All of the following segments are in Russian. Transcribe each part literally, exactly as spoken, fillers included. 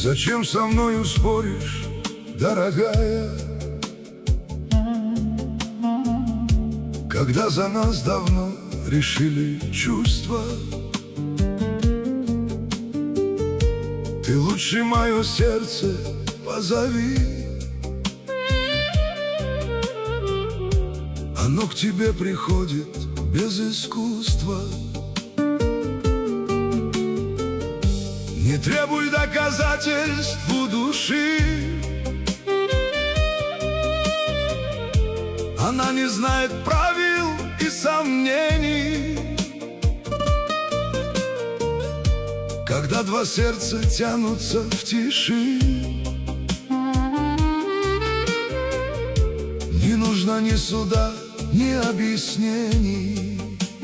Зачем со мною споришь, дорогая, когда за нас давно решили чувства? Ты лучше мое сердце позови, оно к тебе приходит без искусства. Не требуй доказательств у души, она не знает правил и сомнений. Когда два сердца тянутся в тиши, не нужно ни суда, ни объяснений.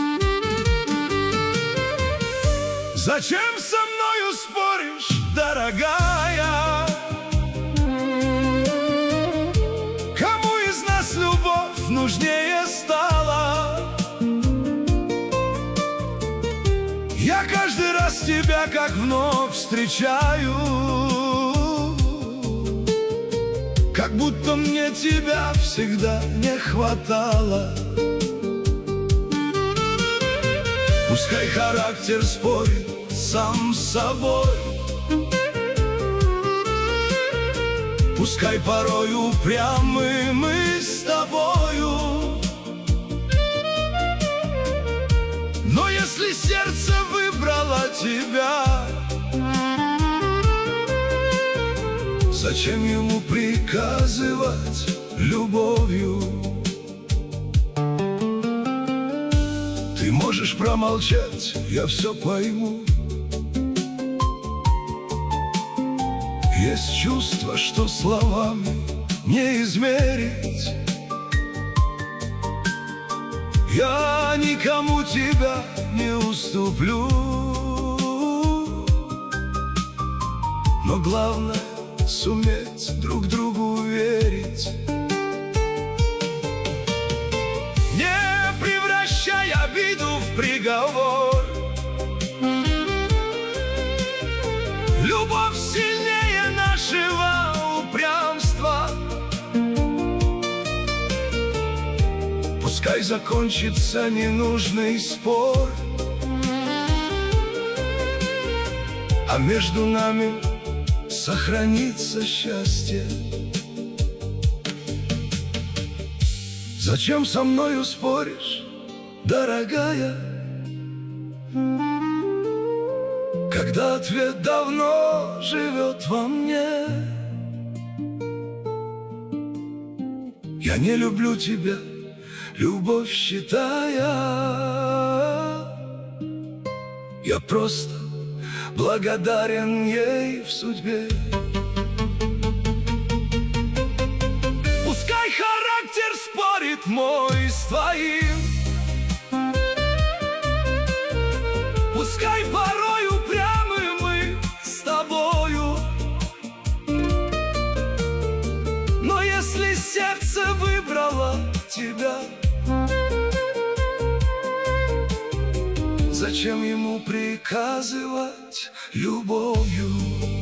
Зачем со мною споришь, дорогая? Кому из нас любовь нужнее стала? Я каждый раз тебя как вновь встречаю, как будто мне тебя всегда не хватало. Пускай характер спорит сам с собой, пускай порой упрямы мы с тобою, но если сердце выбрало тебя, зачем ему приказывать любовью? Ты можешь промолчать, я все пойму. Есть чувство, что словами не измерить. Я никому тебя не уступлю, но главное — суметь друг другу верить. Не превращай обиду в приговор. Любовь сильнее нашего упрямства. Пускай закончится ненужный спор, а между нами сохранится счастье. Зачем со мною споришь, дорогая, когда ответ давно живет во мне? Я не люблю тебя, любовь считая, я просто благодарен ей в судьбе. Пускай характер спорит мой с твоим, пускай порой упрямы мы с тобою, но если сердце выбрало тебя, зачем ему приказывать любовью?